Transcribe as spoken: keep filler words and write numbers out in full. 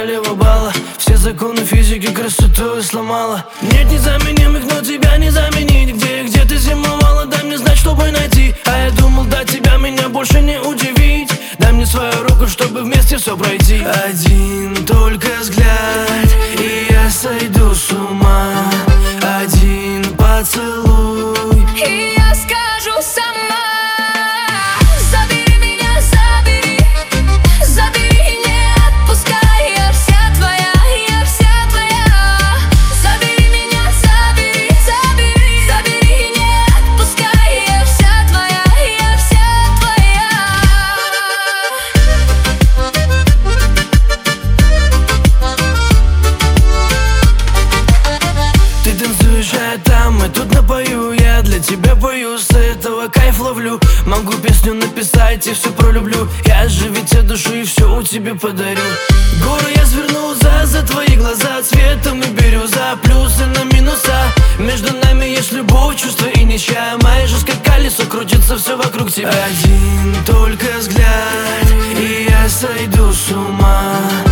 королева бала. Все законы физики красоту сломала. Нет незаменимых, но тебя не заменить. Где, где ты зимовала, дай мне знать, чтобы найти. А я думал, до тебя меня больше не удивить. Дай мне свою руку, чтобы вместе все пройти. Один только взгляд, и я сойду с ума. Один поцелуй, и я скажу сама: забери меня, забери, забери, не отпускай. Я вся твоя, я вся твоя. Забери меня, забери, забери, забери, не отпускай. Я вся твоя, я вся твоя. Ты танцуешь, а я там, и тут напою. Я для тебя пою, с этого кайф ловлю. Могу песню написать и все пролюблю. Я же ведь от души все у тебя подарю. Горы я сверну за, за твои глаза. Цветом и бирюза, плюсы на минуса. Между нами есть любовь, чувство и ничья. Моя жизнь как колесо, крутится все вокруг тебя. Один только взгляд, и я сойду с ума.